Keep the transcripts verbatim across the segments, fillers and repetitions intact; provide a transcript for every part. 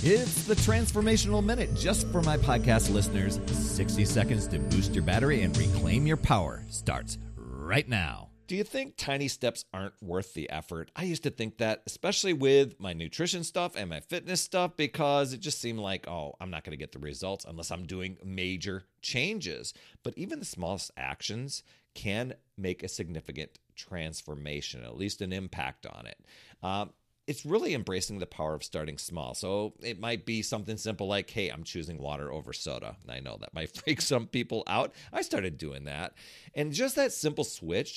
It's the Transformational Minute, just for my podcast listeners. sixty seconds to boost your battery and reclaim your power starts right now. Do you think tiny steps aren't worth the effort? I used to think that, especially with my nutrition stuff and my fitness stuff, because it just seemed like, oh, I'm not going to get the results unless I'm doing major changes. But even the smallest actions can make a significant transformation, at least an impact on it. Um, It's really embracing the power of starting small. So it might be something simple like, hey, I'm choosing water over soda. And I know that might freak some people out. I started doing that. And just that simple switch,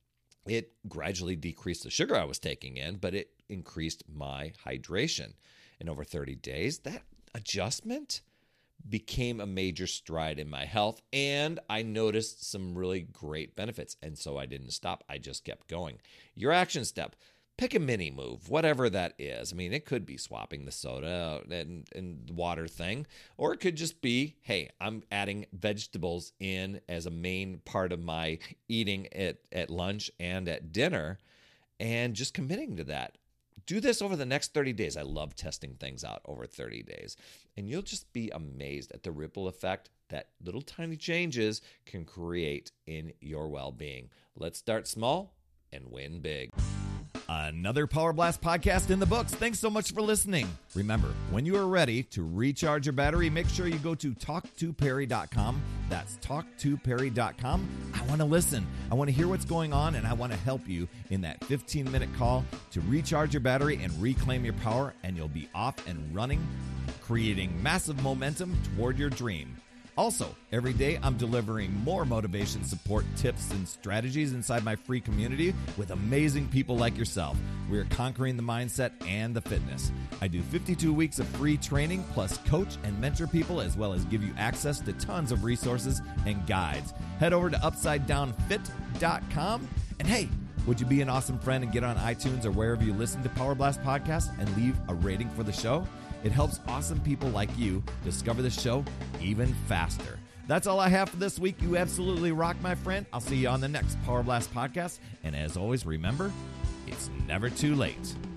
it gradually decreased the sugar I was taking in, but it increased my hydration. In over thirty days, that adjustment became a major stride in my health, and I noticed some really great benefits. And so I didn't stop. I just kept going. Your action step. Pick a mini move, whatever that is. I mean, it could be swapping the soda and, and water thing, or it could just be, hey, I'm adding vegetables in as a main part of my eating at, at lunch and at dinner, and just committing to that. Do this over the next thirty days. I love testing things out over thirty days, and you'll just be amazed at the ripple effect that little tiny changes can create in your well-being. Let's start small and win big. Another Power Blast podcast in the books. Thanks so much for listening. Remember, when you are ready to recharge your battery, make sure you go to talk to perry dot com. That's talk to perry dot com. I want to listen. I want to hear what's going on, and I want to help you in that fifteen-minute call to recharge your battery and reclaim your power, and you'll be off and running, creating massive momentum toward your dream. Also, every day I'm delivering more motivation, support, tips, and strategies inside my free community with amazing people like yourself. We are conquering the mindset and the fitness. I do fifty-two weeks of free training, plus coach and mentor people, as well as give you access to tons of resources and guides. Head over to upside down fit dot com. And hey, would you be an awesome friend and get on iTunes or wherever you listen to Power Blast Podcast and leave a rating for the show? It helps awesome people like you discover the show even faster. That's all I have for this week. You absolutely rock, my friend. I'll see you on the next Power Blast podcast. And as always, remember, it's never too late